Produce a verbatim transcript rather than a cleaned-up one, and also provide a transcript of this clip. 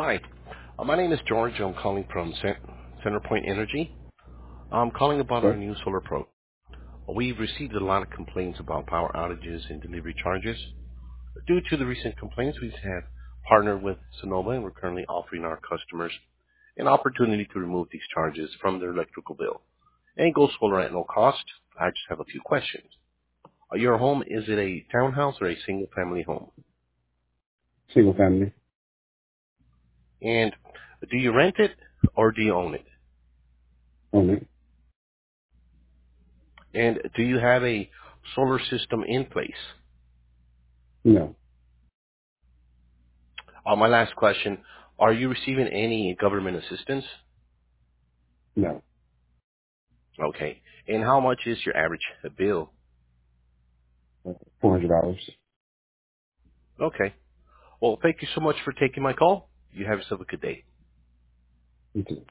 Hi, uh, my name is George. I'm calling from Cent- CenterPoint Energy. I'm calling about our Okay. new solar pro. We've received a lot of complaints about power outages and delivery charges. Due to the recent complaints, we have partnered with Sonova, and we're currently offering our customers an opportunity to remove these charges from their electrical bill and go solar at no cost. I just have a few questions. Uh, Your home, is it a townhouse or a single-family home? Single family. And do you rent it or do you own it? Own it. And do you have a solar system in place? No. Uh, my last question, are you receiving any government assistance? No. Okay. And how much is your average bill? Four hundred dollars. Okay. Well, thank you so much for taking my call. You have yourself a good day. You too.